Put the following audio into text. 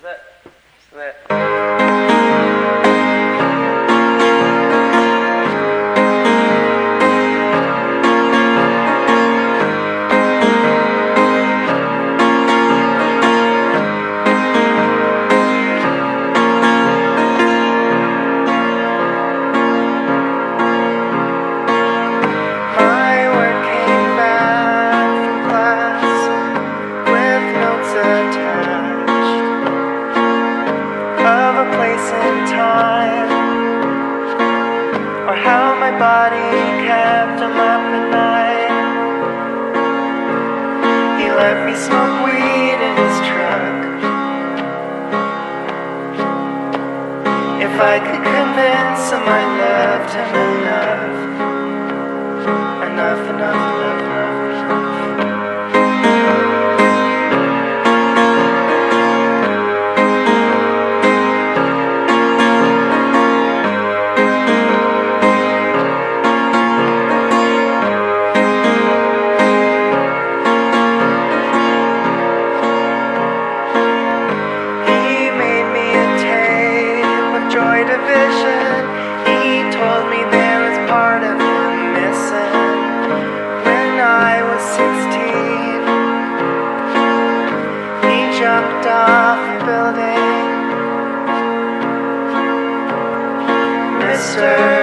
If I could convince him I loved him enough. Joy Division, he told me there was part of him missing. When I was 16, he jumped off a building. Mr.